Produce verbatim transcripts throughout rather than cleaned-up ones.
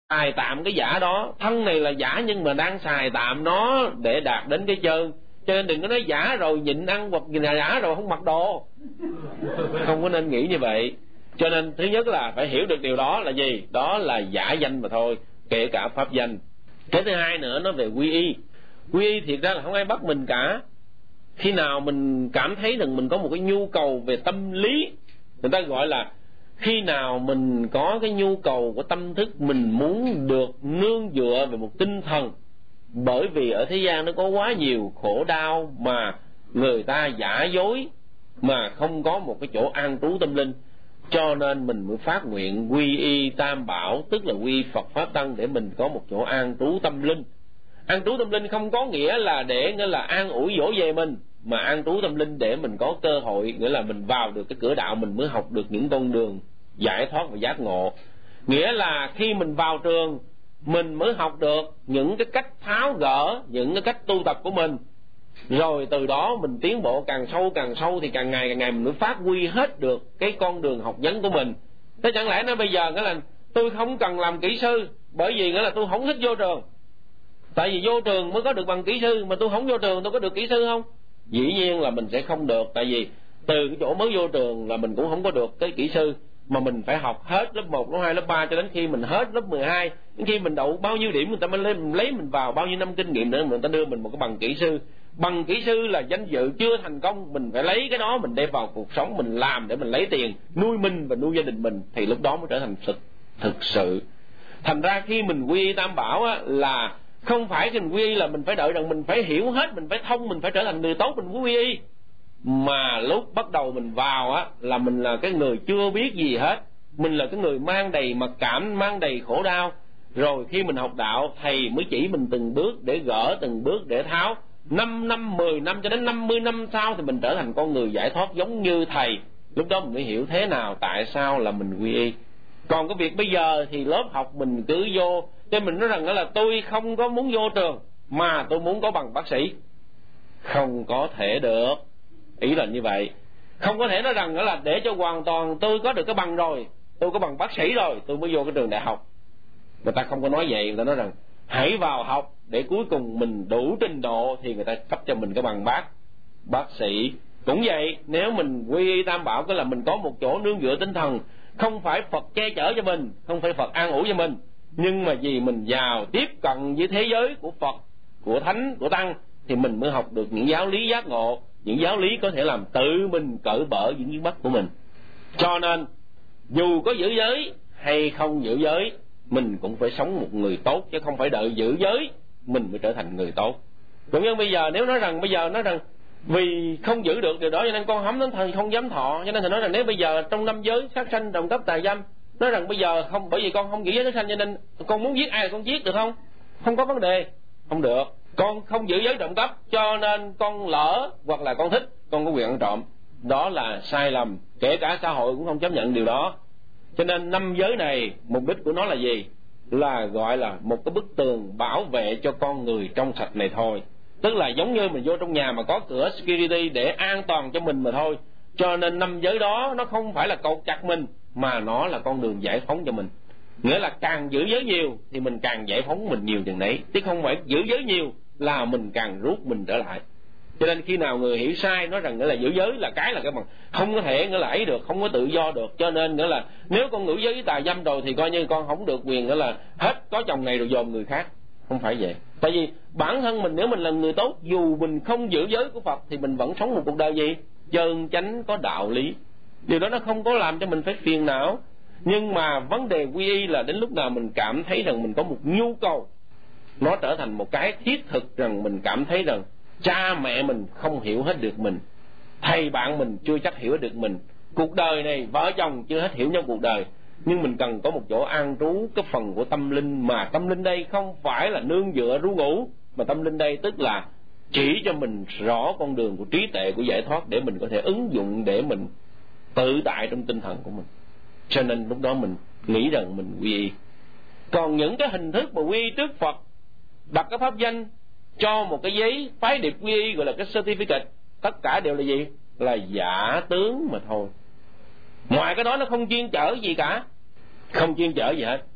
xài tạm cái giả đó. Thân này là giả nhưng mà đang xài tạm nó để đạt đến cái chân. Cho nên đừng có nói giả rồi nhịn ăn hoặc giả rồi không mặc đồ. Không có nên nghĩ như vậy. Cho nên thứ nhất là phải hiểu được điều đó là gì? Đó là giả danh mà thôi, kể cả pháp danh. Cái thứ hai nữa nó về quy y. Quy y thiệt ra là không ai bắt mình cả. Khi nào mình cảm thấy rằng mình có một cái nhu cầu về tâm lý, người ta gọi là khi nào mình có cái nhu cầu của tâm thức, mình muốn được nương dựa về một tinh thần. Bởi vì ở thế gian nó có quá nhiều khổ đau mà người ta giả dối, mà không có một cái chỗ an trú tâm linh. Cho nên mình mới phát nguyện quy y Tam Bảo, tức là quy Phật Pháp Tăng, để mình có một chỗ an trú tâm linh. An trú tâm linh không có nghĩa là để nghĩa là an ủi dỗ về mình, mà an trú tâm linh để mình có cơ hội, nghĩa là mình vào được cái cửa đạo, mình mới học được những con đường giải thoát và giác ngộ. Nghĩa là khi mình vào trường, mình mới học được những cái cách tháo gỡ những cái cách tu tập của mình. Rồi từ đó mình tiến bộ càng sâu càng sâu, thì càng ngày càng ngày mình mới phát huy hết được cái con đường học vấn của mình. Thế chẳng lẽ nó bây giờ nghĩa là tôi không cần làm kỹ sư, bởi vì nghĩa là tôi không thích vô trường. Tại vì vô trường mới có được bằng kỹ sư, mà tôi không vô trường tôi có được kỹ sư không? Dĩ nhiên là mình sẽ không được. Tại vì từ cái chỗ mới vô trường là mình cũng không có được cái kỹ sư, mà mình phải học hết lớp một, lớp hai, lớp ba cho đến khi mình hết lớp mười hai. Đến khi mình đậu bao nhiêu điểm người ta mới lấy, lấy mình vào, bao nhiêu năm kinh nghiệm nữa người ta đưa mình một cái bằng kỹ sư. Bằng kỹ sư là danh dự chưa thành công, mình phải lấy cái đó mình đem vào cuộc sống, mình làm để mình lấy tiền nuôi mình và nuôi gia đình mình, thì lúc đó mới trở thành thực, thực sự. Thành ra khi mình quy y Tam Bảo á, là không phải khi mình quy y là mình phải đợi rằng mình phải hiểu hết, mình phải thông, mình phải trở thành người tốt mình mới quy y. Mà lúc bắt đầu mình vào á, là mình là cái người chưa biết gì hết, mình là cái người mang đầy mặc cảm, mang đầy khổ đau. Rồi khi mình học đạo, thầy mới chỉ mình từng bước để gỡ, từng bước để tháo. Năm năm, mười năm cho đến năm mươi năm sau thì mình trở thành con người giải thoát giống như thầy. Lúc đó mình mới hiểu thế nào, tại sao là mình quy y. Còn cái việc bây giờ thì lớp học mình cứ vô, cho mình nói rằng đó là tôi không có muốn vô trường, mà tôi muốn có bằng bác sĩ. Không có thể được. Ý là như vậy. Không có thể nói rằng đó là để cho hoàn toàn tôi có được cái bằng rồi, tôi có bằng bác sĩ rồi, tôi mới vô cái trường đại học. Người ta không có nói vậy, người ta nói rằng hãy vào học để cuối cùng mình đủ trình độ thì người ta cấp cho mình cái bằng bác bác sĩ. Cũng vậy, nếu mình quy y Tam Bảo, cái là mình có một chỗ nương dựa tinh thần. Không phải Phật che chở cho mình, không phải Phật an ủi cho mình, nhưng mà vì mình vào tiếp cận với thế giới của Phật, của Thánh, của Tăng, thì mình mới học được những giáo lý giác ngộ, những giáo lý có thể làm tự mình cởi mở những vướng mắc của mình. Cho nên dù có giữ giới hay không giữ giới, mình cũng phải sống một người tốt, chứ không phải đợi giữ giới mình mới trở thành người tốt. Cũng như bây giờ nếu nói rằng bây giờ nói rằng vì không giữ được điều đó cho nên con hấm đến thời không dám thọ, cho nên thầy nói rằng nếu bây giờ trong năm giới sát sanh, trộm cắp, tà dâm, nói rằng bây giờ không, bởi vì con không giữ giới sát sanh cho nên con muốn giết ai con giết được không? Không có vấn đề, không được. Con không giữ giới trộm cắp cho nên con lỡ hoặc là con thích, con có quyền ăn trộm, đó là sai lầm, kể cả xã hội cũng không chấp nhận điều đó. Cho nên năm giới này mục đích của nó là gì? Là gọi là một cái bức tường bảo vệ cho con người trong sạch này thôi. Tức là giống như mình vô trong nhà mà có cửa security để an toàn cho mình mà thôi. Cho nên năm giới đó nó không phải là cột chặt mình, mà nó là con đường giải phóng cho mình. Nghĩa là càng giữ giới nhiều thì mình càng giải phóng mình nhiều chừng nấy, chứ không phải giữ giới nhiều là mình càng rút mình trở lại. Cho nên khi nào người hiểu sai nói rằng nghĩa là giữ giới là cái là cái bằng không có thể nghĩa là ấy được, không có tự do được. Cho nên nghĩa là nếu con ngữ giới tà dâm rồi thì coi như con không được quyền nghĩa là hết có chồng này rồi dòm người khác. Không phải vậy. Tại vì bản thân mình nếu mình là người tốt, dù mình không giữ giới của Phật thì mình vẫn sống một cuộc đời gì? Chân chánh có đạo lý. Điều đó nó không có làm cho mình phải phiền não. Nhưng mà vấn đề quy y là đến lúc nào mình cảm thấy rằng mình có một nhu cầu, nó trở thành một cái thiết thực, rằng mình cảm thấy rằng cha mẹ mình không hiểu hết được mình, thầy bạn mình chưa chắc hiểu hết được mình, cuộc đời này vợ chồng chưa hết hiểu nhau cuộc đời, nhưng mình cần có một chỗ an trú cái phần của tâm linh. Mà tâm linh đây không phải là nương dựa ru ngủ, mà tâm linh đây tức là chỉ cho mình rõ con đường của trí tuệ, của giải thoát, để mình có thể ứng dụng để mình tự tại trong tinh thần của mình. Cho nên lúc đó mình nghĩ rằng mình quy y. Còn những cái hình thức mà quy y trước Phật, đặt cái pháp danh, cho một cái giấy phái điệp quy y gọi là cái certificate, tất cả đều là gì? Là giả tướng mà thôi. Ngoài cái đó nó không chuyên chở gì cả, không chuyên chở gì hết.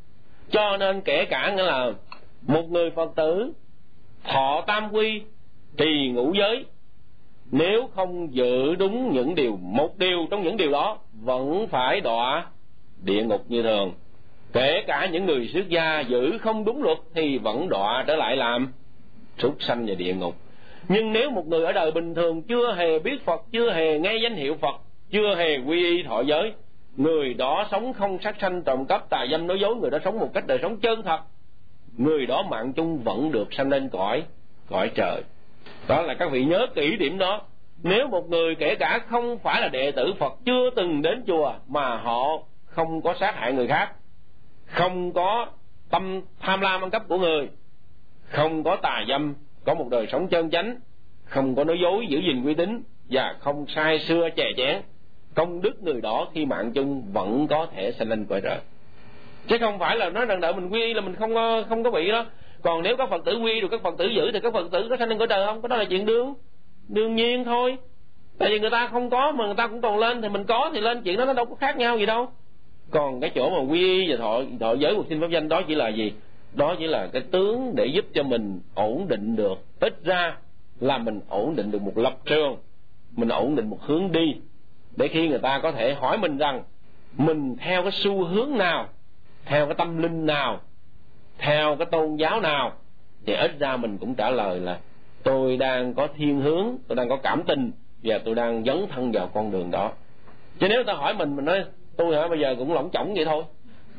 Cho nên kể cả nghĩa là một người Phật tử thọ tam quy, trì ngũ giới, nếu không giữ đúng những điều, một điều trong những điều đó, vẫn phải đọa địa ngục như thường. Kể cả những người xuất gia giữ không đúng luật thì vẫn đọa trở lại làm súc sanh và địa ngục. Nhưng nếu một người ở đời bình thường chưa hề biết Phật, chưa hề nghe danh hiệu Phật, chưa hề quy y thọ giới, người đó sống không sát sanh, trộm cắp, tà dâm, nói dối, người đó sống một cách đời sống chân thật, người đó mạng chung vẫn được sanh lên cõi cõi trời. Đó là các vị nhớ kỹ điểm đó. Nếu một người kể cả không phải là đệ tử Phật, chưa từng đến chùa, mà họ không có sát hại người khác, không có tâm tham lam ăn cắp của người, không có tà dâm, có một đời sống chân chánh, không có nói dối, giữ gìn uy tín và không sai xưa chè chén, công đức người đó khi mạng chung vẫn có thể sanh lên cõi trời. Chứ không phải là nói rằng đợi mình quy y là mình không có, không có bị đó. Còn nếu các Phật tử quy rồi các Phật tử giữ thì các Phật tử có sanh lên cõi trời không? Cái đó là chuyện đương đương nhiên thôi. Tại vì người ta không có mà người ta cũng còn lên, thì mình có thì lên, chuyện đó nó đâu có khác nhau gì đâu. Còn cái chỗ mà quy y và thọ, thọ giới một xin pháp danh đó chỉ là gì? Đó chỉ là cái tướng để giúp cho mình ổn định được, ít ra là mình ổn định được một lập trường, mình ổn định một hướng đi, để khi người ta có thể hỏi mình rằng mình theo cái xu hướng nào, theo cái tâm linh nào, theo cái tôn giáo nào, thì ít ra mình cũng trả lời là tôi đang có thiên hướng, tôi đang có cảm tình và tôi đang dấn thân vào con đường đó. Chứ nếu người ta hỏi mình, mình nói tôi hả bây giờ cũng lỏng chỏng vậy thôi,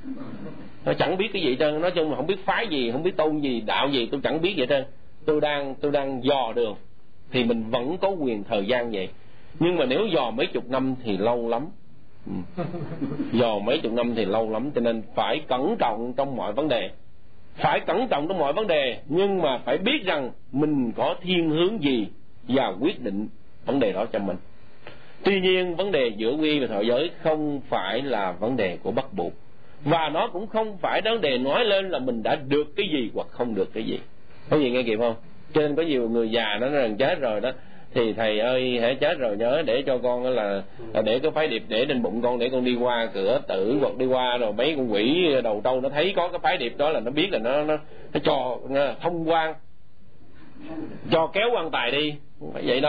nó chẳng biết cái gì trơn, nói chung là không biết phái gì, không biết tôn gì, đạo gì, tôi chẳng biết vậy trơn, tôi đang tôi đang dò đường, thì mình vẫn có quyền thời gian vậy. Nhưng mà nếu dò mấy chục năm thì lâu lắm. ừ. Dò mấy chục năm thì lâu lắm, cho nên phải cẩn trọng trong mọi vấn đề, phải cẩn trọng trong mọi vấn đề, nhưng mà phải biết rằng mình có thiên hướng gì và quyết định vấn đề đó cho mình. Tuy nhiên vấn đề giữa quy và thọ giới không phải là vấn đề của bắt buộc, và nó cũng không phải vấn đề nói lên là mình đã được cái gì hoặc không được cái gì. Có gì nghe kịp không? Cho nên có nhiều người già nó nói rằng chết rồi đó, thì thầy ơi hãy chết rồi nhớ để cho con là để cái phái điệp để trên bụng con, để con đi qua cửa tử hoặc đi qua rồi mấy con quỷ đầu trâu nó thấy có cái phái điệp đó là nó biết là nó nó, nó cho thông quan, cho kéo quan tài đi, không phải vậy đâu.